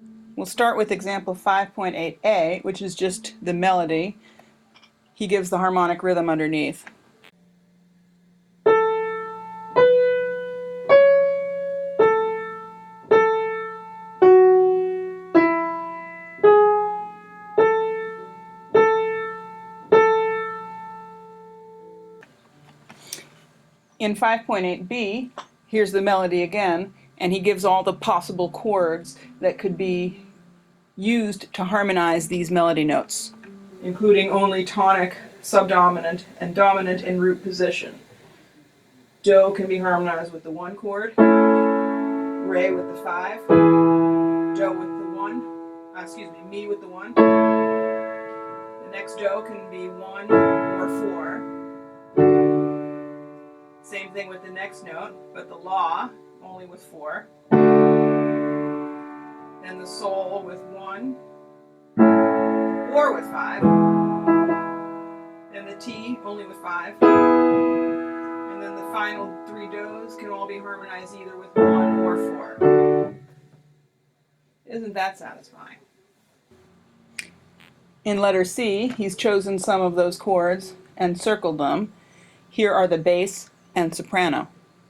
We'll start with example 5.8a, which is just the melody. He gives the harmonic rhythm underneath. In 5.8b, here's the melody again, and he gives all the possible chords that could be used to harmonize these melody notes, including only tonic, subdominant, and dominant in root position. Do can be harmonized with the 1 chord, Re with the 5, Do with the 1, Mi with the 1. The next Do can be 1 or 4. Same thing with the next note, but the La only with 4. And the Sol with 1 or with 5. And the Ti only with 5. And then the final 3 Dos can all be harmonized either with 1 or 4. Isn't that satisfying? In letter C, he's chosen some of those chords and circled them. Here are the bass and soprano.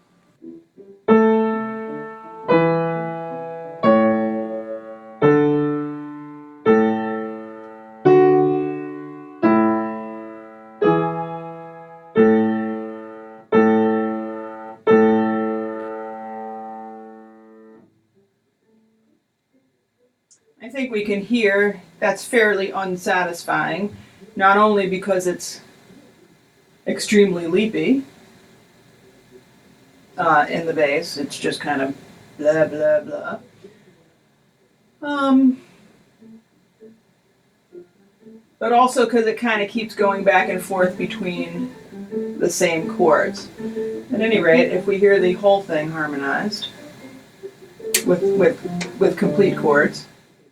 I think we can hear that's fairly unsatisfying, not only because it's extremely leapy in the bass, it's just kind of blah, blah, blah. But also because it kind of keeps going back and forth between the same chords. At any rate, if we hear the whole thing harmonized with complete chords,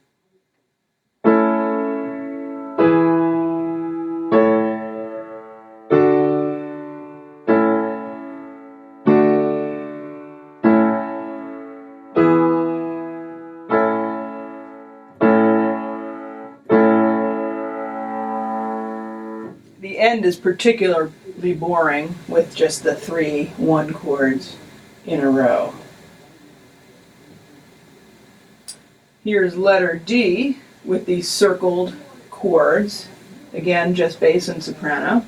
the end is particularly boring with just the 3 1 chords in a row. Here's letter D with these circled chords. Again, just bass and soprano.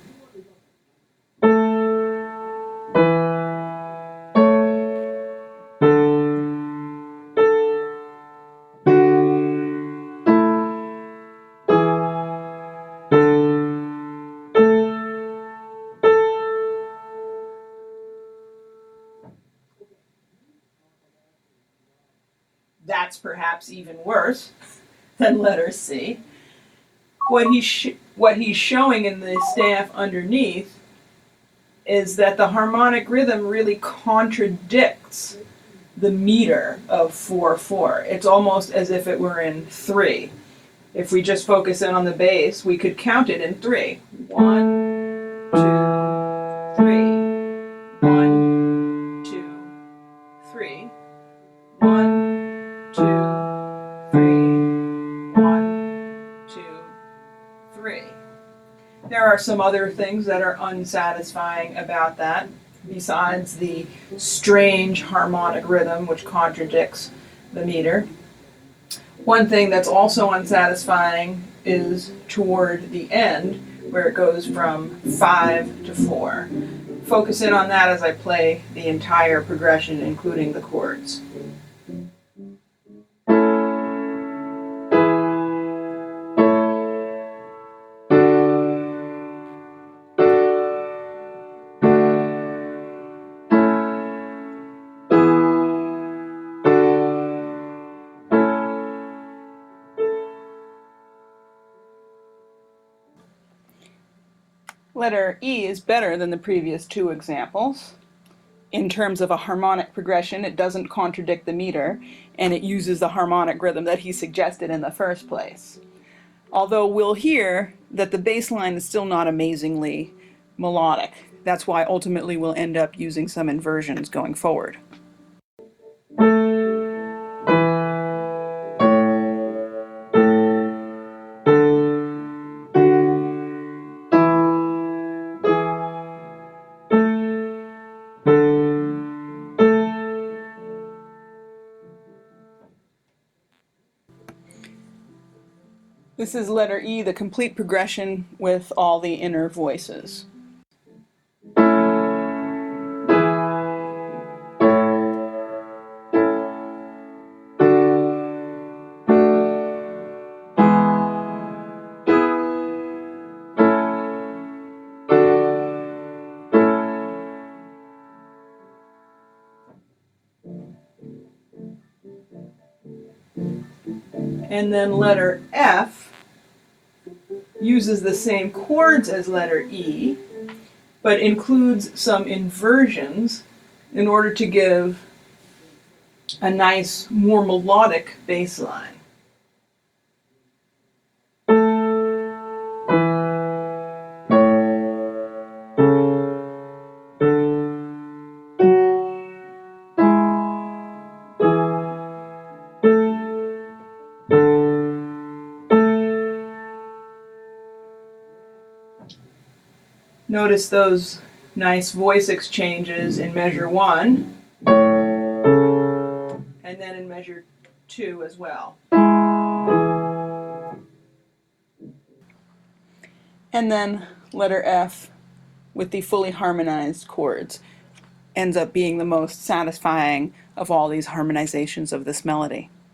That's perhaps even worse than letter C. What he's showing in the staff underneath is that the harmonic rhythm really contradicts the meter of 4/4. It's almost as if it were in 3. If we just focus in on the bass, we could count it in 3. 1, 2, 3. 1, 2, 3. 1, 2, 3. 1, 2, 3. There are some other things that are unsatisfying about that, besides the strange harmonic rhythm which contradicts the meter. One thing that's also unsatisfying is toward the end, where it goes from 5 to 4. Focus in on that as I play the entire progression, including the chords. Letter E is better than the previous 2 examples. In terms of a harmonic progression, it doesn't contradict the meter, and it uses the harmonic rhythm that he suggested in the first place. Although we'll hear that the bass line is still not amazingly melodic. That's why ultimately we'll end up using some inversions going forward. This is letter E, the complete progression with all the inner voices. And then letter F uses the same chords as letter E, but includes some inversions in order to give a nice, more melodic bass line. Notice those nice voice exchanges in measure 1, and then in measure 2 as well. And then letter F with the fully harmonized chords ends up being the most satisfying of all these harmonizations of this melody.